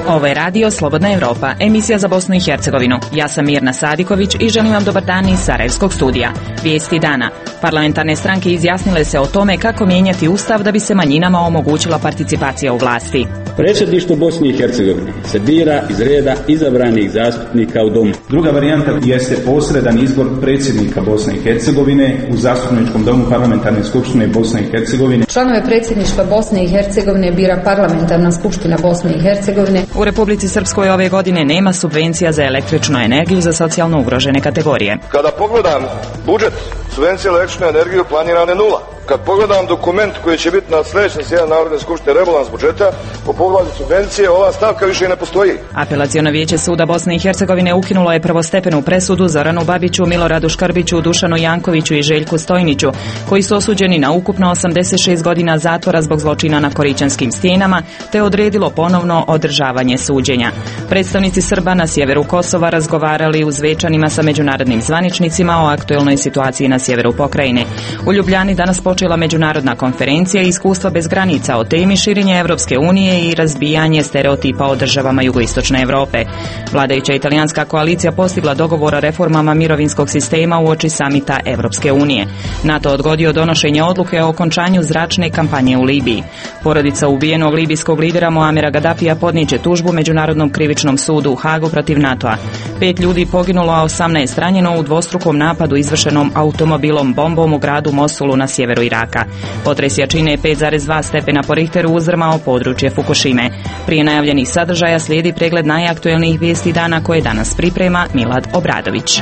Ovo je radio Slobodna Europa, emisija za Bosnu i Hercegovinu. Ja sam Mirna Sadiković i želim vam dobar dan iz Sarajevskog studija. Vijesti dana. Parlamentarne stranke izjasnile se o tome kako mijenjati ustav da bi se manjinama omogućila participacija u vlasti. Predsjedništvo Bosne i Hercegovine se bira iz reda izabranih zastupnika u domu. Druga varijanta jeste posredan izbor predsjednika Bosne i Hercegovine u zastupničkom domu Parlamentarne skupštine Bosne i Hercegovine. Članove predsjedništva Bosne i Hercegovine bira Parlamentarna skupština Bosne i Hercegovine. U Republici Srpskoj ove godine nema subvencija za električnu energiju za socijalno ugrožene kategorije. Kada pogledam budžet, subvencija električnu energiju planirana je nula. Kad pogledam dokument koji će biti na sljedećem sjedanju Narodne skupštine, rebalans budžeta, po pogledu subvencije, ova stavka više ne postoji. Apelaciono vijeće suda Bosne i Hercegovine ukinulo je prvostepenu presudu Zoranu Babiću, Miloradu Škrbiću, Dušanu Jankoviću i Željku Stojniću, koji su osuđeni na ukupno 86 godina zatvora zbog zločina na Koričanskim stijenama, te odredilo ponovno održavanje suđenja. Predstavnici Srba na sjeveru Kosova razgovarali u Zvečanima sa međunarodnim zvaničnicima o aktuelnoj situaciji na sjeveru pokrajine. U Ljubljani danas počela međunarodna konferencija Iskustva bez granica o temi širenja Evropske unije i razbijanje stereotipa o državama jugoistočne Europe. Vladajuća italijanska koalicija postigla dogovor o reformama mirovinskog sistema uoči samita Evropske unije. NATO odgodio donošenje odluke o okončanju zračne kampanje u Libiji. Porodica ubijenog libijskog lidera Muamera Gaddafija podnijet će tužbu Međunarodnom krivičnom sudu u Hagu protiv NATO-a. 5 ljudi poginulo, a 18 ranjeno u dvostrukom napadu izvršenom automobilom bombom u gradu Mosulu na sjeveru Iraka. Potres jačine 5,2 stepena po Richteru uzdrmao područje Fukushime. Prije najavljenih sadržaja slijedi pregled najaktuelnijih vijesti dana koje danas priprema Milad Obradović.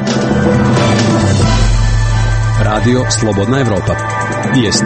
Radio Slobodna Europa. Vijesti.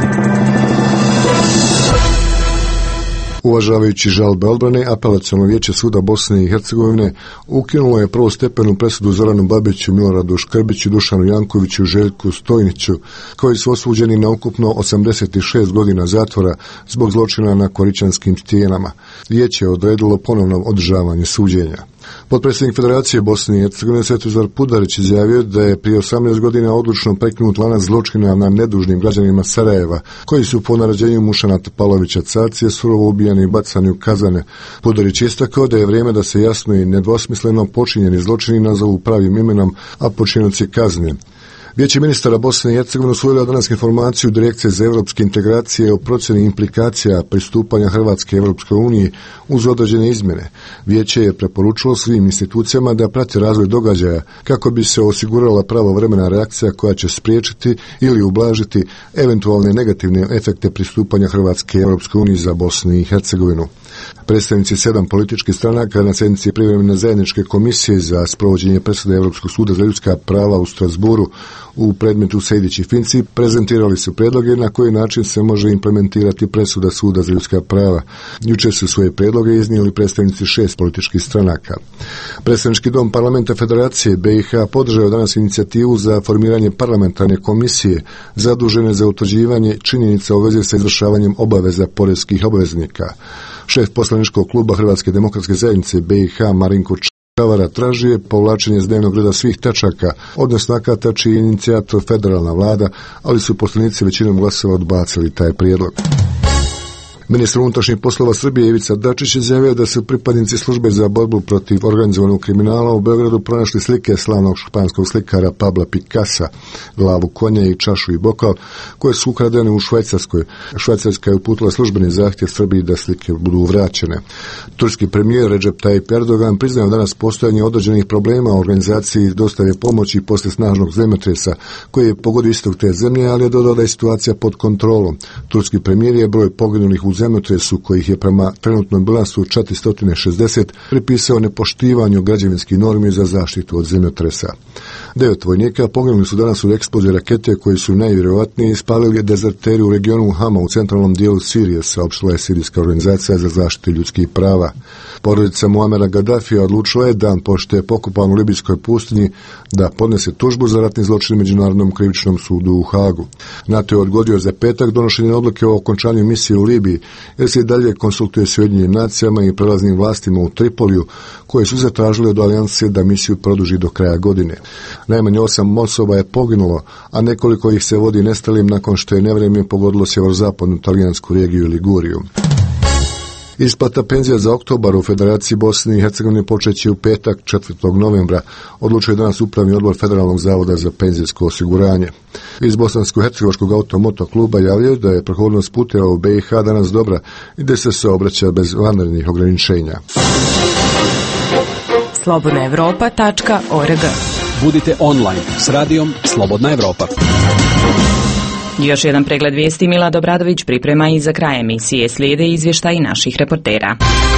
Uvažavajući žalbe odbrane, Apelaciono vijeće suda Bosne i Hercegovine ukinulo je prvostepenu presudu Zoranu Babiću, Miloradu Škrbiću, Dušanu Jankoviću i Željku Stojniću, koji su osuđeni na ukupno 86 godina zatvora zbog zločina na Koričanskim stijenama. Vijeće je odredilo ponovno održavanje suđenja. Potpredsjednik Federacije Bosne i Hercegovine Svetozar Pudarić izjavio da je prije 18 godina odlučno prekinut lanac zločina na nedužnim građanima Sarajeva, koji su po naređenju Mušana Topalovića Cacije surovo ubijani i bacani u kazane. Pudarić istakao da je vrijeme da se jasno i nedvosmisleno počinjeni zločini nazovu pravim imenom, a počinioci kazne. Vijeće ministara Bosne i Hercegovine usvojilo danas informaciju Direkcije za europske integracije o procjeni implikacija pristupanja Hrvatske Evropskoj uniji uz određene izmjene. Vijeće je preporučilo svim institucijama da prate razvoj događaja kako bi se osigurala pravovremena reakcija koja će spriječiti ili ublažiti eventualne negativne efekte pristupanja Hrvatske Evropskoj uniji za Bosnu i Hercegovinu. Predstavnici 7 političkih stranaka na sjednici privremene zajedničke komisije za sprovođenje presude Europskog suda za ljudska prava u Strasburu u predmetu Sejdić i Finci prezentirali su prijedloge na koji način se može implementirati presuda suda za ljudska prava. Jučer su svoje prijedloge iznijeli predstavnici 6 političkih stranaka. Predstavnički dom Parlamenta Federacije BiH podržao danas inicijativu za formiranje parlamentarne komisije zadužene za utvrđivanje činjenica u vezi sa izvršavanjem obaveza poreskih obveznika. Šef poslaničkog kluba Hrvatske demokratske zajednice BiH Marinko Čavara tražio je povlačenje s dnevnog reda svih tačaka, odnosno akata čiji je inicijator federalna vlada, ali su poslanici većinom glasova odbacili taj prijedlog. Ministar unutrašnjih poslova Srbije Ivica Dačić izjavio da su pripadnici službe za borbu protiv organizovanog kriminala u Beogradu pronašli slike slavnog španskog slikara Pabla Picassa, glavu konja i čašu i bokal, koje su ukradene u Švajcarskoj. Švajcarska je uputila službeni zahtjev Srbiji da slike budu vraćene. Turski premijer Recep Tayyip Erdogan priznao danas postojanje određenih problema u organizaciji dostave pomoći poslije snažnog zemljotresa koji je pogodio istok te zemlje, ali je dodao da je situacija pod kontrolom. Turski premijer je broj poginulih u zemljotresu, kojih je prema trenutnom bilansu 460, pripisao nepoštivanju građevinskih normi za zaštitu od zemljotresa. 9 vojnika poginuli su danas u eksploziji rakete koji su najvjerojatnije ispalili dezerteri u regionu Hama u centralnom dijelu Sirije, saopštila je Sirijska organizacija za zaštitu ljudskih prava. Porodica Muamera Gaddafija odlučila je dan pošto je pokopan u libijskoj pustinji da podnese tužbu za ratni zločin Međunarodnom krivičnom sudu u Hagu. NATO je odgodio za petak donošenje odluke o okončanju misije u Libiji, jer se i dalje konsultuje s Ujedinjenim nacijama i prelaznim vlastima u Tripoliju, koje su zatražili od alijanse da misiju produži do kraja godine. Najmanje 8 osoba je poginulo, a nekoliko ih se vodi nestalim nakon što je nevrijeme pogodilo sjeverozapadnu talijansku regiju Liguriju. Isplata penzija za oktobar u Federaciji Bosne i Hercegovine počeće u petak 4. novembra, odlučuje danas Upravni odbor Federalnog zavoda za penzijsko osiguranje. Iz Bosansko-hercegovačkog automoto kluba javljaju da je prohodnost puteva u BiH danas dobra i da se obraća bez vanrednih ograničenja. slobodnaevropa.org. Budite online s radijom Slobodna Evropa. Još jedan pregled vijesti Milad Obradović priprema i za kraj emisije slijede izvještaji naših reportera.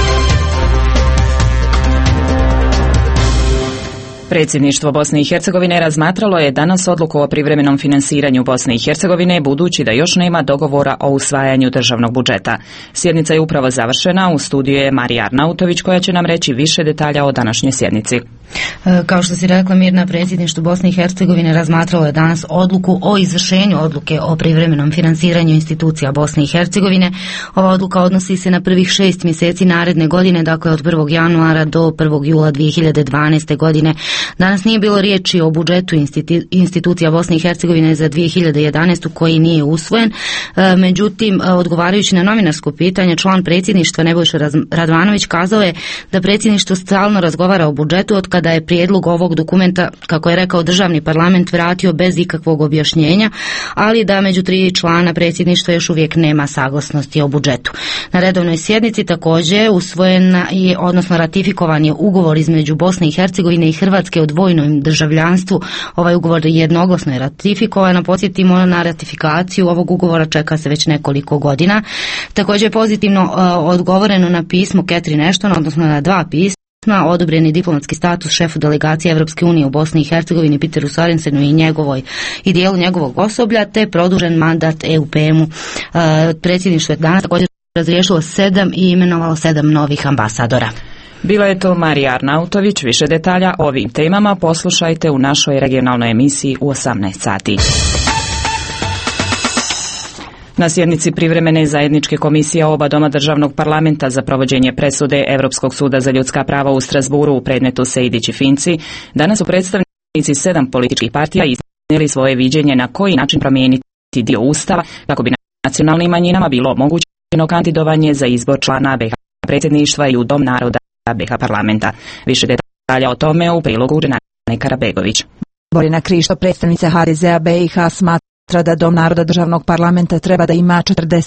Predsjedništvo Bosne i Hercegovine razmatralo je danas odluku o privremenom finansiranju Bosne i Hercegovine, budući da još nema dogovora o usvajanju državnog budžeta. Sjednica je upravo završena, u studiju je Marija Arnautović koja će nam reći više detalja o današnjoj sjednici. Kao što si rekla, Mirna, predsjedništvo Bosne i Hercegovine razmatralo je danas odluku o izvršenju odluke o privremenom finansiranju institucija Bosne i Hercegovine. Ova odluka odnosi se na prvih 6 mjeseci naredne godine, dakle od 1. januara do 1. jula 2012. godine. Danas nije bilo riječi o budžetu institucija Bosne i Hercegovine za 2011. koji nije usvojen. Međutim, odgovarajući na novinarsko pitanje, član predsjedništva Nebojša Radvanović kazao je da predsjedništvo stalno razgovara o budžetu od kada je prijedlog ovog dokumenta, kako je rekao, državni parlament vratio bez ikakvog objašnjenja, ali da među 3 člana predsjedništva još uvijek nema saglasnosti o budžetu. Na redovnoj sjednici također usvojen je, odnosno ratifikovan je ugovor između Bosne i Hercegovine i Hrvatske o dvojnom državljanstvu. Ovaj ugovor jednoglasno je ratifikovan. Podsjetimo, na ratifikaciju ovog ugovora čeka se već nekoliko godina. Također je pozitivno odgovoreno na pismo Catherine Ashton, odnosno na 2 pisma. Odobreni diplomatski status šefu delegacije Evropske unije u Bosni i Hercegovini Peteru Sorensenu i dijelu njegovog osoblja, te produžen mandat EUPM-u. Predsjedništvo je danas također razriješilo 7 i imenovalo 7 novih ambasadora. Bila je to Marija Arnautović. Više detalja o ovim temama poslušajte u našoj regionalnoj emisiji u 18 sati. Na sjednici privremene zajedničke komisije oba doma državnog parlamenta za provođenje presude Europskog suda za ljudska prava u Strasburu u predmetu Sejdić i Finci, danas su predstavnici 7 političkih partija iznijeli svoje viđenje na koji način promijeniti dio Ustava kako bi nacionalnim manjinama bilo omogućeno kandidovanje za izbor člana BiH predsjedništva i u Dom naroda BiH parlamenta. Više detalja o tome u prilogu Dženane Karabegović. Borina Krišto, predstavnica HDZ-a BiH, smatra da Dom naroda državnog parlamenta treba da ima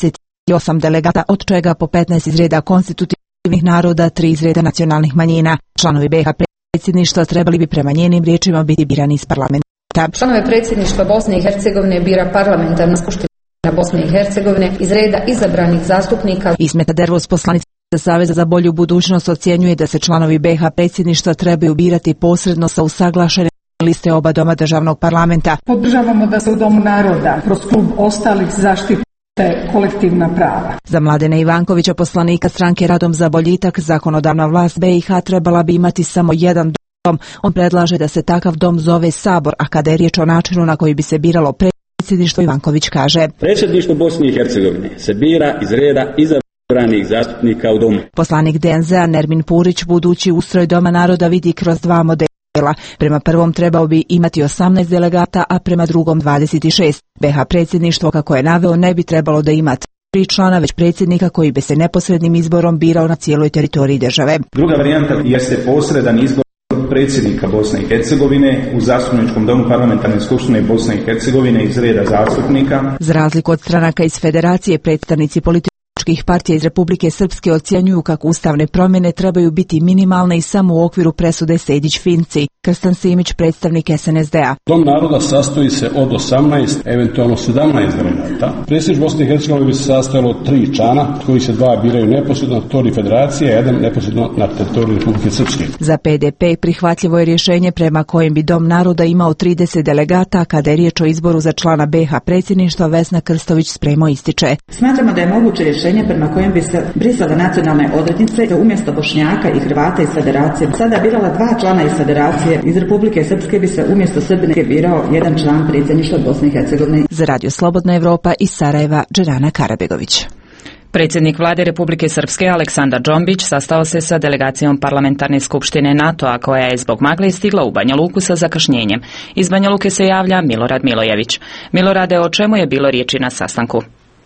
48 delegata, od čega po 15 iz reda konstitutivnih naroda, 3 iz reda nacionalnih manjina. Članovi BiH predsjedništva trebali bi prema njenim riječima biti birani iz parlamenta. Članove predsjedništva Bosne i Hercegovine bira parlamentarna skupština Bosne i Hercegovine iz reda izabranih zastupnika. Ismeta Dervos, poslanica Saveza za bolju budućnost, ocjenjuje da se članovi BiH predsjedništva trebaju birati posredno sa usaglašene liste oba doma državnog parlamenta. Podržavamo da se u Domu naroda kroz klub ostalih zaštite kolektivna prava. Za Mladena Ivankovića, poslanika stranke Radom za boljitak, zakonodavna vlast BiH trebala bi imati samo jedan dom. On predlaže da se takav dom zove Sabor, a kada je riječ o načinu na koji bi se biralo predsjedništvo, Ivanković kaže: Predsjedništvo Bosne i Hercegovine se bira iz reda izabranih zastupnika u domu. Poslanik DNZ-a Nermin Purić budući ustroj Doma naroda vidi kroz 2 modela. Prema prvom trebao bi imati 18 delegata, a prema drugom 26. BiH predsjedništvo, kako je naveo, ne bi trebalo da ima 3 člana, već predsjednika koji bi se neposrednim izborom birao na cijeloj teritoriji države. Druga varijanta jeste posredan izbor predsjednika Bosne i Hercegovine u Zastupničkom domu parlamentarne skupštine Bosne i Hercegovine iz reda zastupnika. Za razliku od stranaka iz federacije, predstavnici političkih partija iz Republike Srpske ocjenjuju kako ustavne promjene trebaju biti minimalne i samo u okviru presude Sejdić-Finci. Krstan Simić, predstavnik SNSD-a. Dom naroda sastoji se od 18, eventualno 17 delegata. Predsjedništvo Bosne i Hercegovine bi se sastojalo od 3 člana, koji se 2 biraju neposredno na teritoriji federacije, a 1 neposredno na teritoriji Republike Srpske. Za PDP prihvatljivo je rješenje prema kojem bi Dom naroda imao 30 delegata, kada je riječ o izboru za člana BiH predsjedništva. Vesna Krstović spremo ističe: Smatramo da je moguće rješenje prema kojem bi se brisale nacionalne odrednice umjesto Bošnjaka i Hrvata iz federacije. Sada birala 2 člana iz federacije. Iz Republike Srpske bi se umjesto Srbine birao 1 član predsjedništva Bosne i Hercegovine. Za Radio Slobodna Evropa iz Sarajeva, Dženana Karabegović. Predsjednik vlade Republike Srpske Aleksandar Džombić sastao se sa delegacijom parlamentarne skupštine NATO-a koja je zbog magle stigla u Banja Luku sa zakašnjenjem. Iz Banja Luke se javlja Milorad Milojević. Milorade, o čemu je bilo riječi na sastanku?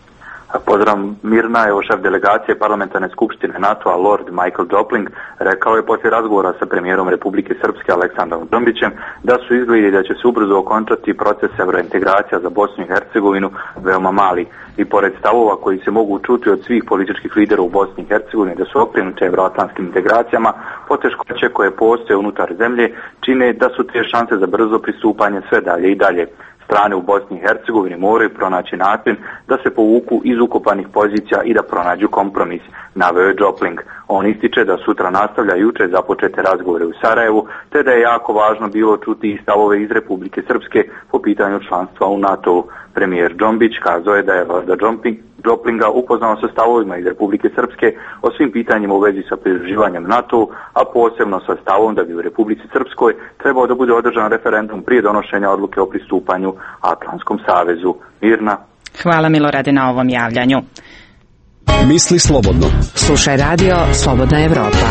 Pozdrav, Mirna, evo šef delegacije parlamentarne skupštine NATO-a Lord Michael Jopling rekao je poslije razgovora sa premijerom Republike Srpske Aleksandrom Džombićem da su izgledi da će se ubrzo okončati proces evrointegracija za Bosnu i Hercegovinu veoma mali i pored stavova koji se mogu čuti od svih političkih lidera u Bosni i Hercegovini da su okrenuti evroatlantskim integracijama, poteškoće koje postoje unutar zemlje čine da su te šanse za brzo pristupanje sve dalje i dalje. Strane u Bosni i Hercegovini moraju pronaći način da se povuku iz ukopanih pozicija i da pronađu kompromis, naveo je Jopling. On ističe da sutra nastavlja jučer započete razgovore u Sarajevu, te da je jako važno bilo čuti i stavove iz Republike Srpske po pitanju članstva u NATO-u. Premijer Džombić kazao je da je vlada Joplinga upoznao sa stavovima iz Republike Srpske o svim pitanjima u vezi sa pridruživanjem NATO-u, a posebno sa stavom da bi u Republici Srpskoj trebao da bude održan referendum prije donošenja odluke o pristupanju Atlantskom savezu. Mirna. Hvala Milorade na ovom javljanju. Misli slobodno. Slušaj radio Slobodna Evropa.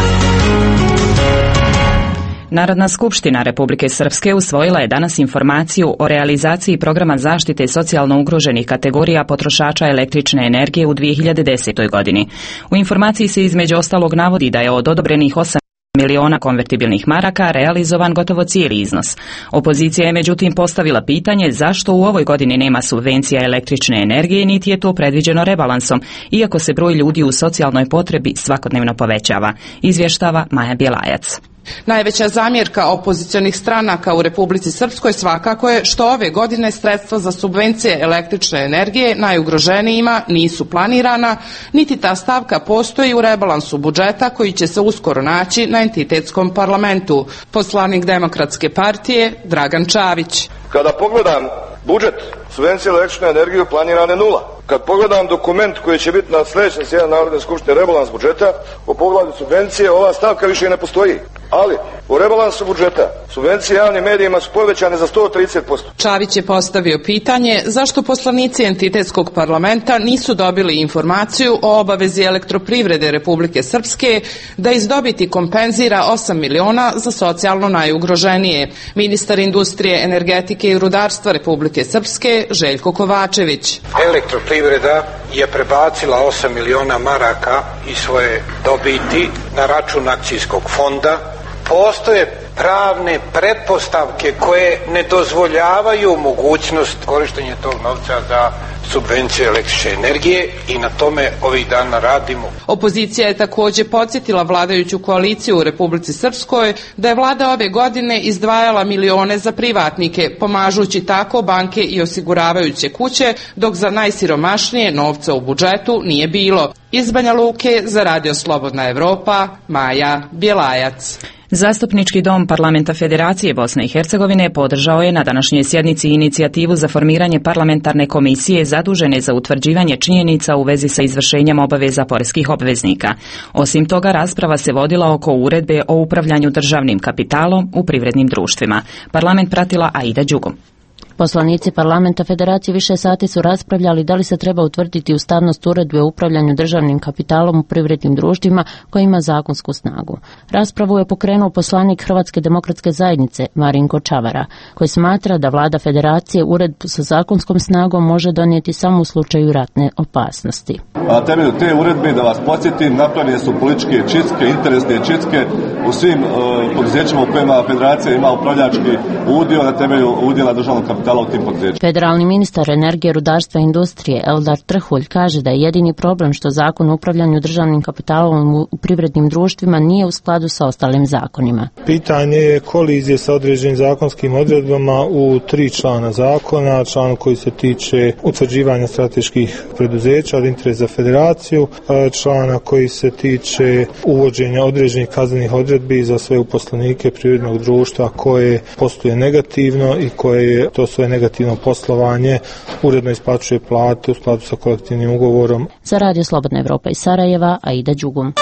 Narodna skupština Republike Srpske usvojila je danas informaciju o realizaciji programa zaštite socijalno ugroženih kategorija potrošača električne energije u 2010. godini. U informaciji se između ostalog navodi da je od odobrenih 8 miliona konvertibilnih maraka realizovan gotovo cijeli iznos. Opozicija je međutim postavila pitanje zašto u ovoj godini nema subvencija električne energije, niti je to predviđeno rebalansom, iako se broj ljudi u socijalnoj potrebi svakodnevno povećava. Izvještava Maja Bjelajac. Najveća zamjerka opozicionih stranaka u Republici Srpskoj svakako je što ove godine sredstva za subvencije električne energije najugroženijima nisu planirana, niti ta stavka postoji u rebalansu budžeta koji će se uskoro naći na entitetskom parlamentu. Poslanik Demokratske partije Dragan Čavić. Kada pogledam budžet, subvencije električne energije planirane nula. Kad pogledam dokument koji će biti na sljedećem sjedanju Narodne skupštine rebalans budžeta, po pogledu subvencije ova stavka više ne postoji. Ali u rebalansu budžeta subvencije javnim medijima su povećane za 130%. Čavić je postavio pitanje zašto poslanici entitetskog parlamenta nisu dobili informaciju o obavezi Elektroprivrede Republike Srpske da iz dobiti kompenzira 8 miliona za socijalno najugroženije. Ministar industrije, energetike i rudarstva Republike Srpske Željko Kovačević. Elektroprivreda je prebacila 8 miliona maraka iz svoje dobiti na račun akcijskog fonda. Postoje pravne pretpostavke koje ne dozvoljavaju mogućnost korištenja tog novca za subvencije električne energije i na tome ovih dana radimo. Opozicija je također podsjetila vladajuću koaliciju u Republici Srpskoj da je vlada ove godine izdvajala milione za privatnike, pomažući tako banke i osiguravajuće kuće, dok za najsiromašnije novca u budžetu nije bilo. Iz Banja Luke za Radio Slobodna Evropa, Maja Bjelajac. Zastupnički dom Parlamenta Federacije Bosne i Hercegovine podržao je na današnjoj sjednici inicijativu za formiranje parlamentarne komisije zadužene za utvrđivanje činjenica u vezi sa izvršenjem obaveza poreskih obveznika. Osim toga, rasprava se vodila oko uredbe o upravljanju državnim kapitalom u privrednim društvima. Parlament pratila Aida Đugom. Poslanici Parlamenta Federacije više sati su raspravljali da li se treba utvrditi ustavnost uredbe o upravljanju državnim kapitalom u privrednim društvima koja ima zakonsku snagu. Raspravu je pokrenuo poslanik Hrvatske demokratske zajednice Marinko Čavara, koji smatra da vlada Federacije uredbu sa zakonskom snagom može donijeti samo u slučaju ratne opasnosti. Na temelju te uredbe, da vas podsjetim, napravljene su političke čistke, interesne čistke u svim poduzećima u kojima Federacija ima upravljački udio na temelju udjela državnog kapitala. Federalni ministar energije, rudarstva i industrije Eldar Trhulj kaže da je jedini problem što zakon o upravljanju državnim kapitalom u privrednim društvima nije u skladu sa ostalim zakonima. Pitanje je kolizije sa određenim zakonskim odredbama u 3 člana zakona, član koji se tiče utvrđivanja strateških preduzeća od interesa za Federaciju, člana koji se tiče uvođenja određenih kaznenih odredbi za sve uposlenike privrednog društva koje posluje negativno i koje to svoje negativno poslovanje uredno isplaćuje plate u skladu sa kolektivnim ugovorom. Za Radio Slobodna Evropa iz Sarajeva, Aida Đugum.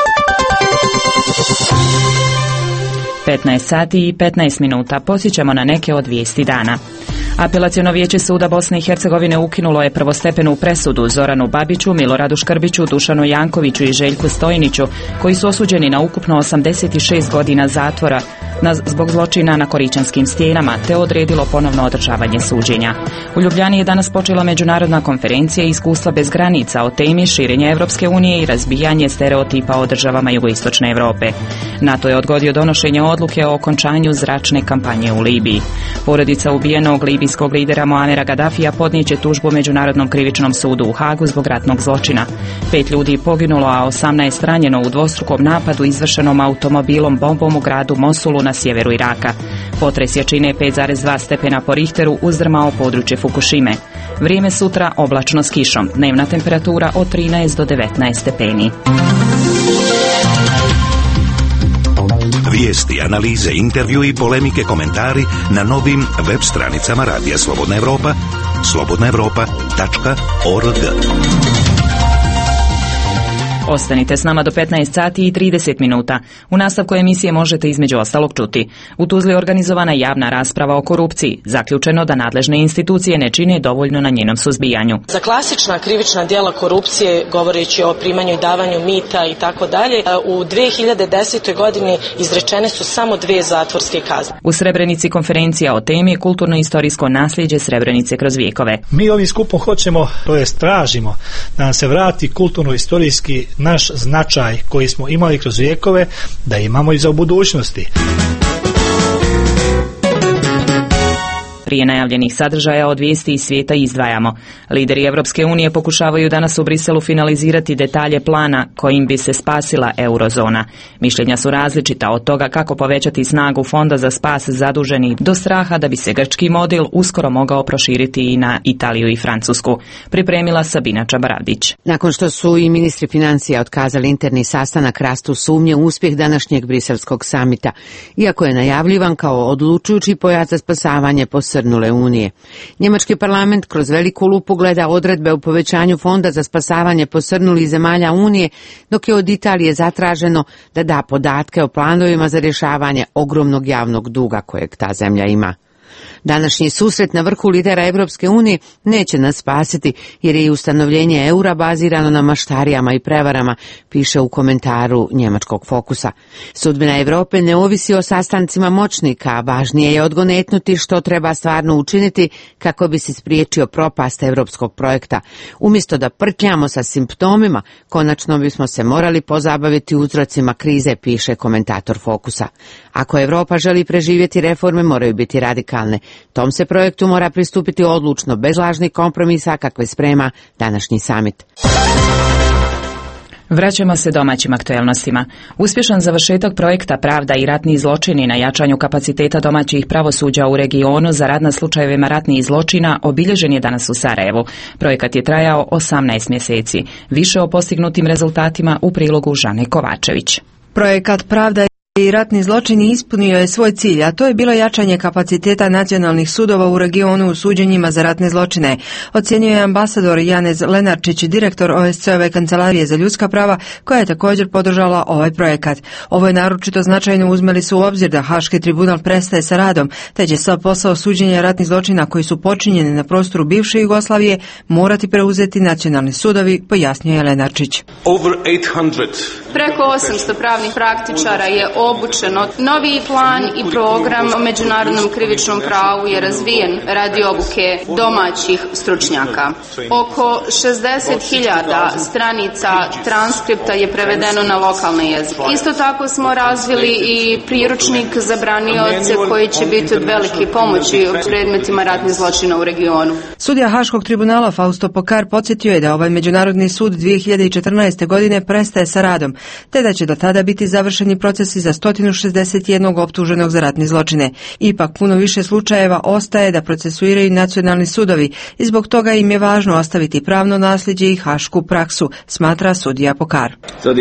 15 sati i 15 minuta. Posjećamo na neke od vijesti dana. Apelaciono vijeće suda Bosne i Hercegovine ukinulo je prvostepenu presudu Zoranu Babiću, Miloradu Škrbiću, Dušanu Jankoviću i Željku Stojniću, koji su osuđeni na ukupno 86 godina zatvora zbog zločina na Korićanskim stijenama te odredilo ponovno održavanje suđenja. U Ljubljani je danas počela međunarodna konferencija Iskustva bez granica o temi širenja Europske unije i razbijanje stereotipa o državama jugoistočne Europe. NATO je odgodio donošenje odluke o okončanju zračne kampanje u Libiji. Porodica ubijenog libijskog lidera Muamera Gaddafija podnijeće tužbu Međunarodnom krivičnom sudu u Hagu zbog ratnog zločina. 5 ljudi poginulo, a 18 ranjeno u dvostrukom napadu izvršenom automobilom bombom u gradu Mosulu na sjeveru Iraka. Potres jačine 5,2 stepena po Richteru uzdrmao područje Fukushime. Vrijeme sutra oblačno s kišom. Dnevna temperatura od 13 do 19 stepeni. Vijesti, analize, intervju i polemike, komentari na novim web stranicama Radija Slobodna Evropa, slobodnaevropa.org. Ostanite s nama do 15 sati i 30 minuta. U nastavku emisije možete između ostalog čuti: u Tuzli organizovana javna rasprava o korupciji. Zaključeno da nadležne institucije ne čine dovoljno na njenom suzbijanju. Za klasična krivična djela korupcije, govoreći o primanju i davanju mita i tako dalje, u 2010. godini izrečene su samo 2 zatvorske kazne. U Srebrenici konferencija o temi kulturno-istorijsko nasljeđe Srebrenice kroz vijekove. Mi ovim skupom hoćemo, to jest tražimo, da nam se vrati kulturno-istorijski naš značaj koji smo imali kroz vijekove, da imamo i za budućnosti. Prije najavljenih sadržaja od vijesti iz svijeta izdvajamo. Lideri Europske unije pokušavaju danas u Briselu finalizirati detalje plana kojim bi se spasila eurozona. Mišljenja su različita, od toga kako povećati snagu fonda za spas zaduženih do straha da bi se grčki model uskoro mogao proširiti i na Italiju i Francusku. Pripremila Sabina Čabaradić. Nakon što su i ministri financija otkazali interni sastanak, rastu sumnje u uspjeh današnjeg briselskog samita, iako je najavljivan kao odlučujući pojas za spasavanje posrnule unije. Njemački parlament kroz veliku lupu gleda odredbe o povećanju fonda za spasavanje posrnulih zemalja unije, dok je od Italije zatraženo da da podatke o planovima za rješavanje ogromnog javnog duga kojeg ta zemlja ima. Današnji susret na vrhu lidera Europske unije neće nas spasiti, jer je i ustanovljenje eura bazirano na maštarijama i prevarama, piše u komentaru njemačkog Fokusa. Sudbina Europe ne ovisi o sastancima moćnika, a važnije je odgonetnuti što treba stvarno učiniti kako bi se spriječio propast europskog projekta. Umjesto da prtljamo sa simptomima, konačno bismo se morali pozabaviti uzrocima krize, piše komentator Fokusa. Ako Europa želi preživjeti, reforme moraju biti radikalne. Tom se projektu mora pristupiti odlučno, bez lažnih kompromisa kakve sprema današnji samit. Vraćamo se domaćim aktuelnostima. Uspješan završetak projekta Pravda i ratni zločini na jačanju kapaciteta domaćih pravosuđa u regionu za rad na slučajevima ratnih zločina obilježen je danas u Sarajevu. Projekat je trajao 18 mjeseci. Više o postignutim rezultatima u prilogu Žane Kovačević. Projekat Pravda i ratni zločini ispunio je svoj cilj, a to je bilo jačanje kapaciteta nacionalnih sudova u regionu u suđenjima za ratne zločine, ocjenjuje ambasador Janez Lenarčić, direktor OSCE-ove kancelarije za ljudska prava, koja je također podržala ovaj projekat. Ovo je naročito značajno uzmeli su u obzir da Haški tribunal prestaje sa radom, te će sav posao suđenja ratnih zločina koji su počinjeni na prostoru bivše Jugoslavije morati preuzeti nacionalni sudovi, pojasnio je Lenarčić. Preko 800 pravnih praktičara je obučeno. Novi plan i program o međunarodnom krivičnom pravu je razvijen radi obuke domaćih stručnjaka. Oko 60.000 stranica transkripta je prevedeno na lokalne jezike. Isto tako smo razvili i priručnik za branioce koji će biti od velike pomoći u predmetima ratnih zločina u regionu. Sudija Haškog tribunala Fausto Pokar podsjetio je da ovaj međunarodni sud 2014. godine prestaje sa radom, te da će do tada biti završeni procesi za 161 optuženog za ratne zločine. Ipak puno više slučajeva ostaje da procesuiraju nacionalni sudovi i zbog toga im je važno ostaviti pravno nasljeđe i hašku praksu, smatra sudija Pokar.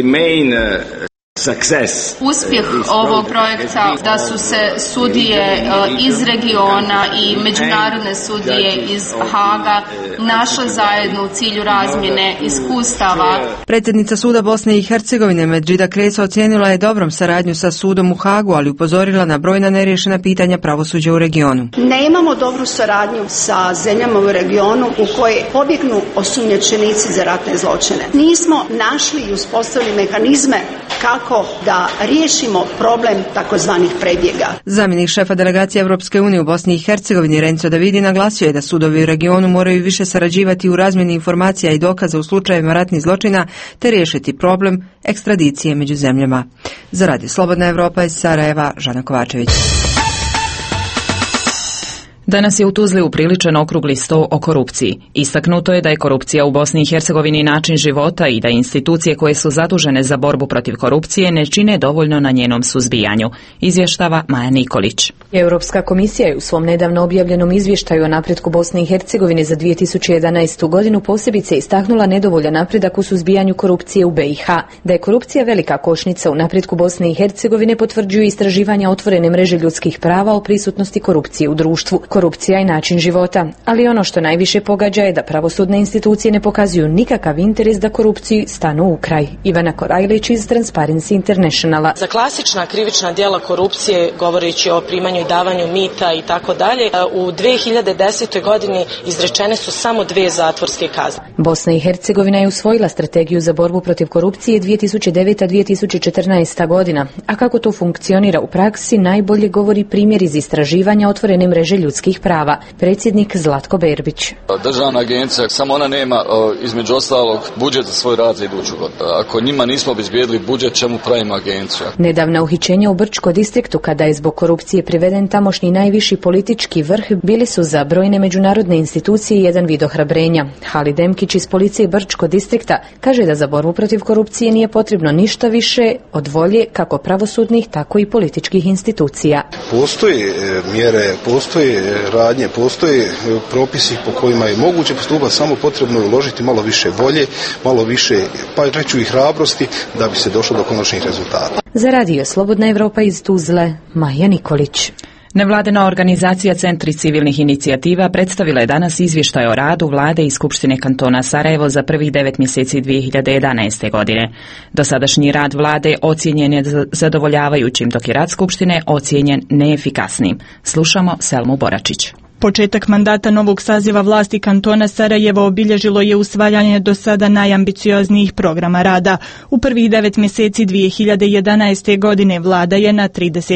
Uspjeh ovog projekta da su se sudije iz regiona i međunarodne sudije iz Haga našle zajedno u cilju razmjene iskustava. Predsjednica suda Bosne i Hercegovine Medžida Kreso ocijenila je dobrom saradnju sa sudom u Hagu, ali upozorila na brojna neriješena pitanja pravosuđa u regionu. Nemamo dobru saradnju sa zemljama u regionu u koje pobjegnu osumnjičenici za ratne zločine. Nismo našli i uspostavili mehanizme kako kako da riješimo problem takozvanih prebjega. Zamjenik šefa delegacije Europske unije u Bosni i Hercegovini Renzo Davidi naglasio je da sudovi u regionu moraju više sarađivati u razmjeni informacija i dokaza u slučajevima ratnih zločina te riješiti problem ekstradicije među zemljama. Za Radio Slobodna Evropa iz Sarajeva, Žana Kovačević. Danas je u Tuzli upriličen okrugli sto o korupciji. Istaknuto je da je korupcija u Bosni i Hercegovini način života i da institucije koje su zadužene za borbu protiv korupcije ne čine dovoljno na njenom suzbijanju, izvještava Maja Nikolić. Europska komisija je u svom nedavno objavljenom izvještaju o napretku Bosne i Hercegovine za 2011. godinu posebice istaknula nedovoljan napredak u suzbijanju korupcije u BiH. Da je korupcija velika kočnica u napretku Bosne i Hercegovine potvrđuju istraživanja otvorene mreže ljudskih prava o prisutnosti korupcije u društvu. Korupcija je način života, ali ono što najviše pogađa je da pravosudne institucije ne pokazuju nikakav interes da korupciji stanu u kraj. Ivana Korajlić iz Transparency Internationala. Za klasična krivična djela korupcije, govoreći o primanju i davanju mita i tako dalje, u 2010. godini izrečene su samo 2 zatvorske kazne. Bosna i Hercegovina je usvojila strategiju za borbu protiv korupcije 2009-2014. godina, a kako to funkcionira u praksi najbolje govori primjer iz istraživanja otvorene mreže ljudskih prava. Predsjednik Zlatko Berbić. Državna agencija, samo ona nema između ostalog budžet za svoj rad za iduću godinu. Ako njima nismo obezbijedili budžet, čemu pravimo agenciju? Nedavna uhićenja u Brčko distriktu, kada je zbog korupcije priveden tamošnji najviši politički vrh, bili su za brojne međunarodne institucije jedan vid ohrabrenja. Halid Demkić iz policije Brčko distrikta kaže da za borbu protiv korupcije nije potrebno ništa više od volje kako pravosudnih, tako i političkih institucija. Postoje mjere, postoje radnje, postoje propisi po kojima je moguće postupati, samo potrebno je uložiti malo više volje, malo više, pa reću i hrabrosti da bi se došlo do konačnih rezultata. Za Radio Slobodna Evropa iz Tuzle, Maja Nikolić. Nevladina organizacija Centri civilnih inicijativa predstavila je danas izvještaj o radu vlade i Skupštine kantona Sarajevo za prvih 9 mjeseci 2011. godine. Dosadašnji rad vlade ocijenjen je zadovoljavajućim, dok je rad Skupštine ocijenjen neefikasnim. Slušamo Selmu Boračić. Početak mandata novog saziva vlasti kantona Sarajevo obilježilo je usvajanje do sada najambicioznijih programa rada. U prvih 9 mjeseci 2011. godine vlada je na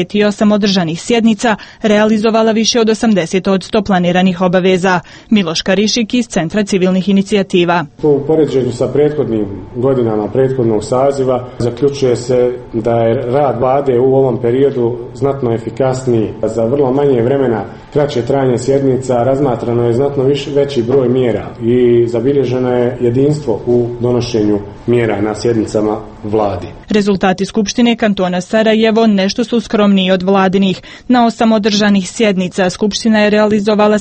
38 održanih sjednica realizovala više od 80% planiranih obaveza. Miloš Karišik iz Centra civilnih inicijativa. U poređenju sa prethodnim godinama prethodnog saziva zaključuje se da je rad vlade u ovom periodu znatno efikasniji. Za vrlo manje vremena, kraće trajanje sjednica, razmatrano je znatno veći broj mjera i zabilježeno je jedinstvo u donošenju mjera na sjednicama vladi. Rezultati Skupštine kantona Sarajevo nešto su skromniji od vladinih. Na 8 održanih sjednica Skupština je realizovala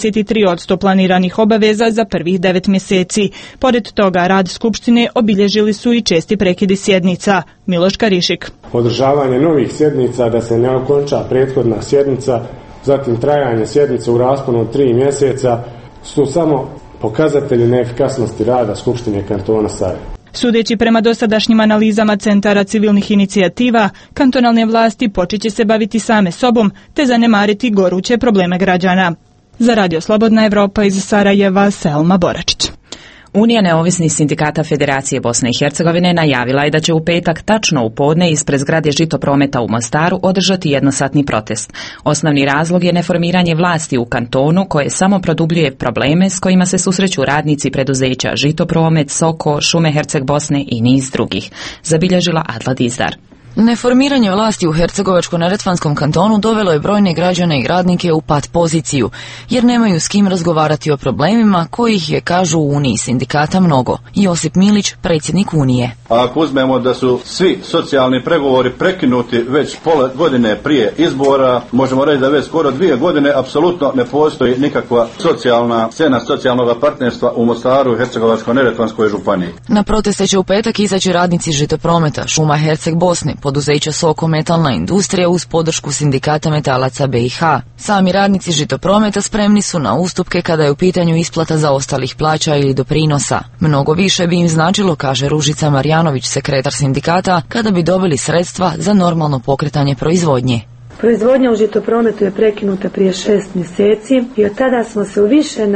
73% planiranih obaveza za prvih 9 mjeseci. Pored toga, rad Skupštine obilježili su i česti prekidi sjednica. Miloš Karišik. Održavanje novih sjednica da se ne okonča prethodna sjednica, zatim trajanje sjednice u rasponu od 3 mjeseca su samo pokazatelji neefikasnosti rada Skupštine kantona Sarajevo. Sudeći prema dosadašnjim analizama centara civilnih inicijativa, kantonalne vlasti počet će se baviti same sobom te zanemariti goruće probleme građana. Za Radio Slobodna Evropa iz Sarajeva, Selma Boračić. Unija neovisnih sindikata Federacije Bosne i Hercegovine najavila je da će u petak tačno u podne ispred zgrade Žitoprometa u Mostaru održati jednosatni protest. Osnovni razlog je neformiranje vlasti u kantonu koje samo produbljuje probleme s kojima se susreću radnici preduzeća Žitopromet, Soko, Šume Herceg Bosne i niz drugih, zabilježila Adla Dizdar. Neformiranje vlasti u Hercegovačko-neretvanskom kantonu dovelo je brojne građane i radnike u pat poziciju, jer nemaju s kim razgovarati o problemima kojih je, kažu u Uniji sindikata, mnogo. Josip Milić, predsjednik Unije. Ako uzmemo da su svi socijalni pregovori prekinuti već pola godine prije izbora, možemo reći da već skoro 2 godine apsolutno ne postoji nikakva socijalna scena socijalnog partnerstva u Mostaru i Hercegovačko-neretvanskoj županiji. Na proteste će u petak izaći radnici Žitoprometa, Šuma Herceg Bosne, poduzeća Soko metalna industrija uz podršku sindikata metalaca BiH. Sami radnici Žitoprometa spremni su na ustupke kada je u pitanju isplata zaostalih plaća ili doprinosa. Mnogo više bi im značilo, kaže Ružica Marjanović, sekretar sindikata, kada bi dobili sredstva za normalno pokretanje proizvodnje. Proizvodnja u Žitoprometu je prekinuta prije 6 mjeseci i od tada smo se u više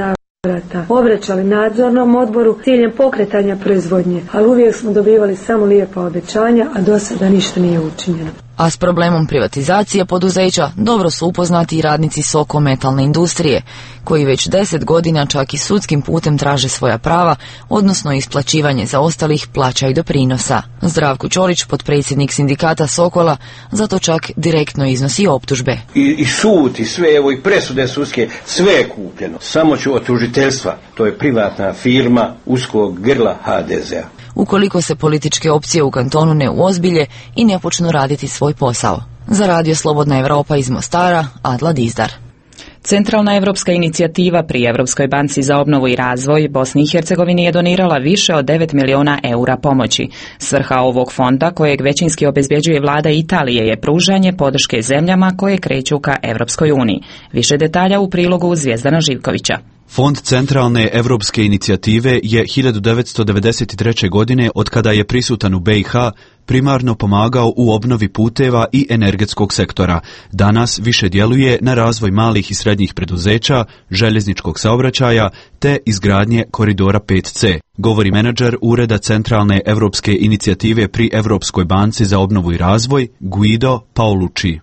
obraćali nadzornom odboru ciljem pokretanja proizvodnje, ali uvijek smo dobivali samo lijepa obećanja, a do sada ništa nije učinjeno. A s problemom privatizacije poduzeća dobro su upoznati i radnici Sokometalne industrije, koji već 10 godina čak i sudskim putem traže svoja prava, odnosno isplaćivanje zaostalih plaća i doprinosa. Zdravko Ćorić, potpredsjednik sindikata Sokola, zato čak direktno iznosi optužbe. I sud i sve, evo i presude sudske, sve je kupljeno. Samo ću od tužiteljstva, to je privatna firma uskog grla HDZ-a. Ukoliko se političke opcije u kantonu ne uozbilje i ne počnu raditi svoj posao. Za Radio Slobodna Evropa iz Mostara, Adla Dizdar. Centralna evropska inicijativa pri Europskoj banci za obnovu i razvoj Bosni i Hercegovini je donirala više od 9 miliona eura pomoći. Svrha ovog fonda, kojeg većinski obezbjeđuje vlada Italije, je pružanje podrške zemljama koje kreću ka Europskoj uniji. Više detalja u prilogu Zvijezdana Živkovića. Fond Centralne evropske inicijative je 1993. godine, od kada je prisutan u BiH, primarno pomagao u obnovi puteva i energetskog sektora. Danas više djeluje na razvoj malih i srednjih preduzeća, željezničkog saobraćaja te izgradnje koridora 5C, govori menadžer Ureda Centralne evropske inicijative pri Europskoj banci za obnovu i razvoj Guido Paolucci.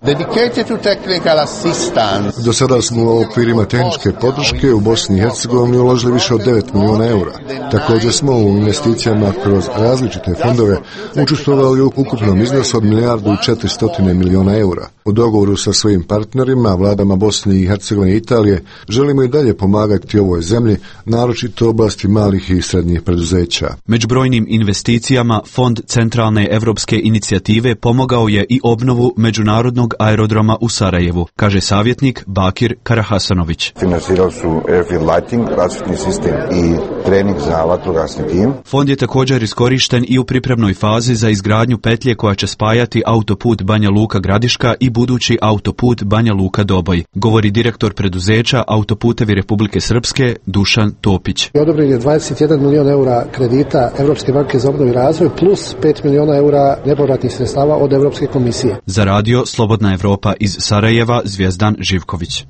Do sada smo u okvirima tehničke podrške u Bosni i Hercegovini uložili više od 9 milijuna eura. Također smo u investicijama kroz različite fondove učestvovali u ukupnom iznosu od 1,4 milijarde eura. U dogovoru sa svojim partnerima, vladama Bosne i Hercegovine i Italije, želimo i dalje pomagati ovoj zemlji, naročito u oblasti malih i srednjih preduzeća. Među brojnim investicijama Fond Centralne evropske inicijative pomogao je i obnovu međunarodnog aerodroma u Sarajevu, kaže savjetnik Bakir Karahasanović. Finansirali su airfield lighting, rasvjetni sistem i trening za vatrogasni tim. Fond je također iskorišten i u pripremnoj fazi za izgradnju petlje koja će spajati autoput Banja Luka Gradiška i budući autoput Banja Luka Doboj, govori direktor preduzeća Autoputevi Republike Srpske Dušan Topić. Odobren je 21 milion eura kredita Europske banke za obnovu i razvoj plus 5 miliona eura nepovratnih sredstava od Europske komisije. Za Radio Slobodna Evropa iz Sarajeva, Zvijezdan Živković.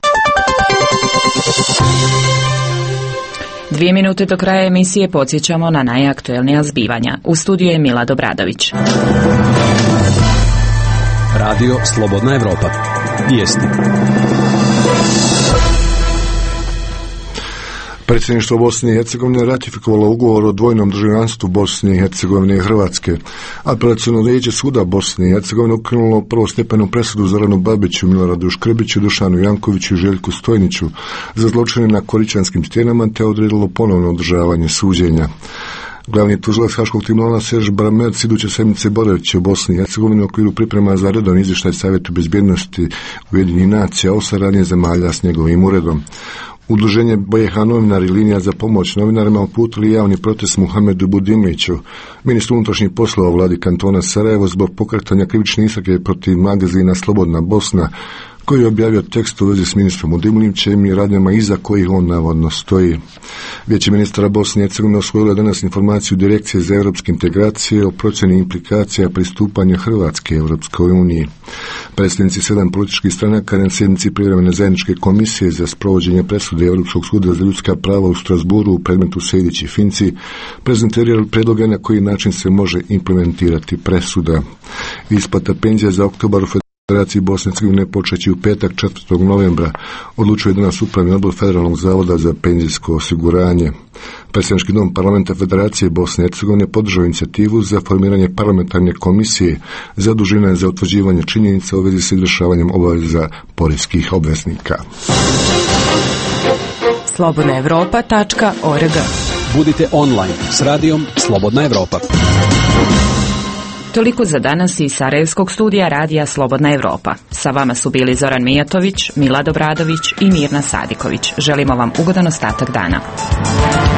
2 minute do kraja emisije podsjećamo na najaktuelnija zbivanja. U studiju je Mila Dobradović. Radio Slobodna Evropa. Vijesti. Predsjedništvo Bosne i Hercegovine ratifikovalo ugovor o dvojnom državljanstvu Bosne i Hercegovine i Hrvatske. Apelaciono vijeće suda Bosne i Hercegovine ukinulo prvostepenu presudu Zoranu Babiću, Miloradu Škrbiću, Dušanu Jankoviću i Željku Stojniću za zločine na Koričanskim stijenama te odredilo ponovno održavanje suđenja. Glavni tužilac Haškog tribunala Serž Baramerc iduće sedmice boraviće u Bosni i Hercegovini u okviru priprema za redovni izvještaj Savjetu bezbjednosti Ujedinjenih nacija o saradnji zemalja s njegovim uredom. Udruženje BiH novinari linija za pomoć novinarima uputili javni protest Muhamedu Budimliću, ministru unutrašnjih poslova u vladi kantona Sarajevo, zbog pokretanja krivične istrage protiv magazina Slobodna Bosna, koji je objavio tekst u vezi s ministrom Budimlićem i radnjama iza kojih on navodno stoji. Vijeće ministara Bosne i Hercegovine osvojilo danas informaciju Direkcije za europske integracije o procjeni implikacija pristupanja Hrvatske Europskoj uniji. Predstavnici 7 političkih stranaka na sjednici privremene zajedničke komisije za sprovođenje presude Europskog suda za ljudska prava u Strasburu u predmetu Sejdić i Finci prezentirali predloge na koji način se može implementirati presuda. Isplata penzija za oktobar u Federaciji Bosne i Hercegovine počeći u petak 4. novembra, odlučuje danas Upravni odbor Federalnog zavoda za penzijsko osiguranje. Predstavnički dom Parlamenta Federacije Bosne i Hercegovine podržao inicijativu za formiranje parlamentarne komisije zadužene za utvrđivanje činjenica u vezi s izvršavanjem obaveza poreskih obveznika. slobodnaevropa.org. Budite online s radijom Slobodna Evropa. Toliko za danas iz Sarajevskog studija Radija Slobodna Evropa. Sa vama su bili Zoran Mijatović, Mila Dobradović i Mirna Sadiković. Želimo vam ugodan ostatak dana.